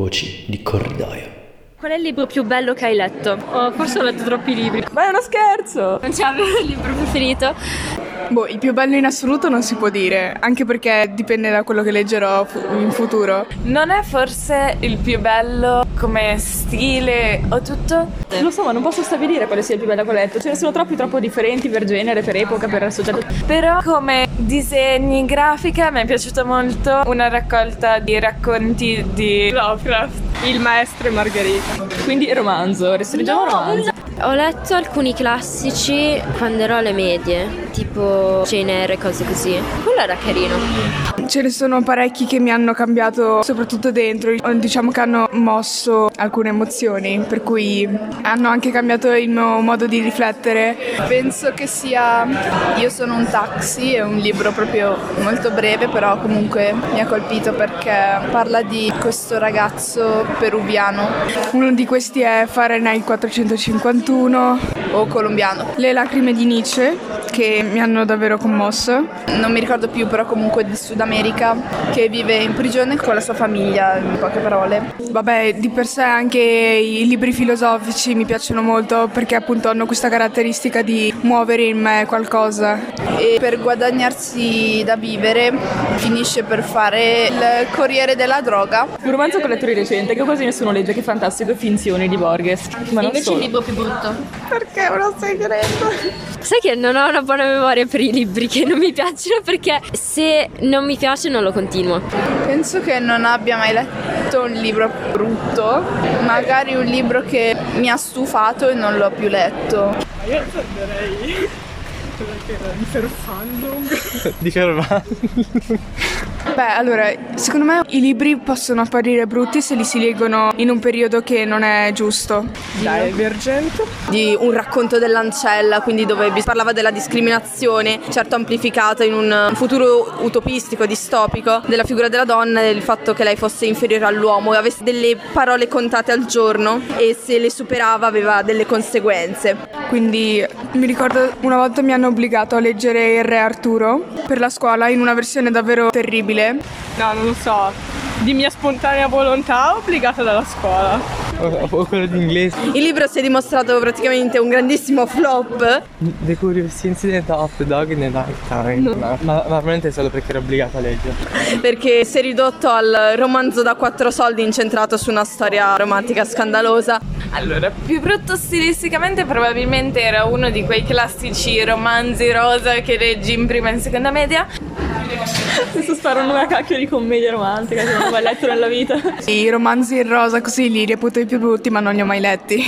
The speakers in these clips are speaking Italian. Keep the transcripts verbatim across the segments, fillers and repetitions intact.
Voci di corridoio. Qual è il libro più bello che hai letto? Oh, forse ho letto troppi libri. Ma è uno scherzo! Non c'è il libro preferito? Boh, il più bello in assoluto non si può dire, anche perché dipende da quello che leggerò fu- in futuro. Non è forse il più bello come stile o tutto? Lo so, ma non posso stabilire quale sia il più bello che ho letto. Ce ne sono troppi, troppo differenti per genere, per epoca, per soggetto. Però come disegni, grafica mi è piaciuta molto una raccolta di racconti di Lovecraft. Il maestro e Margherita. Quindi romanzo, restringiamo No, romanzo. Ho letto alcuni classici quando ero alle medie, tipo Jane Eyre e cose così. Quello era carino. Ce ne sono parecchi che mi hanno cambiato, soprattutto dentro, diciamo che hanno mosso alcune emozioni, per cui hanno anche cambiato il mio modo di riflettere. Penso che sia Io sono un taxi, è un libro proprio molto breve, però comunque mi ha colpito perché parla di questo ragazzo peruviano. Uno di questi è Fahrenheit quattrocentocinquantuno O colombiano. Le lacrime di Nietzsche, che mi hanno davvero commosso. Non mi ricordo più, però comunque di Sud America, che vive in prigione con la sua famiglia, in poche parole. Vabbè, di per sé anche i libri filosofici mi piacciono molto perché appunto hanno questa caratteristica di muovere in me qualcosa. E per guadagnarsi da vivere finisce per fare il corriere della droga. Un romanzo che ho letto di recente, che quasi nessuno legge, che è fantastico, Finzioni di Borges. Ma non Invece solo. il libro più brutto. Perché è uno segreto? Sai che non ho una buona memoria per i libri che non mi piacciono, perché se non mi piace non lo continuo. Penso che non abbia mai letto un libro brutto, magari un libro che mi ha stufato e non l'ho più letto. Io prenderei quello che era di Ferfandung. Di Ferfandung. Beh, allora, secondo me i libri possono apparire brutti se li si leggono in un periodo che non è giusto. Dai, Divergente. Di un racconto dell'ancella, quindi dove parlava della discriminazione, certo amplificata in un futuro utopistico, distopico, della figura della donna e del fatto che lei fosse inferiore all'uomo e avesse delle parole contate al giorno e se le superava aveva delle conseguenze. Quindi mi ricordo una volta mi hanno obbligato a leggere Il Re Arturo per la scuola in una versione davvero terribile. No, non lo so. Di mia spontanea volontà, obbligata dalla scuola. O quello di inglese. Il libro si è dimostrato praticamente un grandissimo flop. The Curious Incident of the Dog in the Night Time. No. Ma, ma, ma veramente solo perché ero obbligata a leggere. Perché si è ridotto al romanzo da quattro soldi incentrato su una storia romantica scandalosa. Allora, più brutto stilisticamente probabilmente era uno di quei classici romanzi rosa che leggi in prima e in seconda media. Adesso sparano una cacchio di commedia romantica che non ho mai letto nella vita. I romanzi in rosa così li reputo i più brutti, ma non li ho mai letti.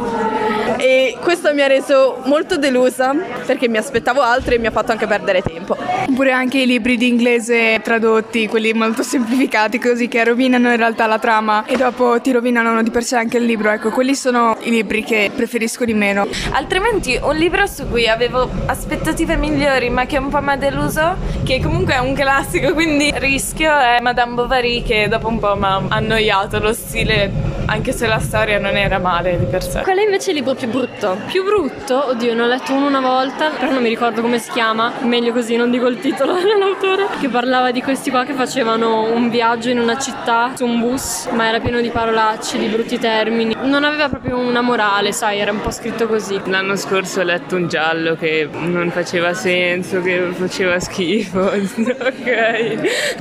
E questo mi ha reso molto delusa perché mi aspettavo altro e mi ha fatto anche perdere tempo. Oppure anche i libri di inglese tradotti, quelli molto semplificati così che rovinano in realtà la trama e dopo ti rovinano di per sé anche il libro. Ecco, quelli sono i libri che preferisco di meno. Altrimenti un libro su cui avevo aspettative migliori ma che un po' mi ha deluso, che comunque è un classico, quindi rischio, è Madame Bovary, che dopo un po' mi ha annoiato lo stile, anche se la storia non era male di per sé. Qual è invece il libro più brutto? Più brutto? Oddio, ne ho letto uno una volta, però non mi ricordo come si chiama. Meglio così, non dico il titolo dell'autore. Che parlava di questi qua che facevano un viaggio in una città su un bus, ma era pieno di parolacce, di brutti termini. Non aveva proprio una morale, sai, era un po' scritto così. L'anno scorso ho letto un giallo che non faceva senso, che faceva schifo. Ok.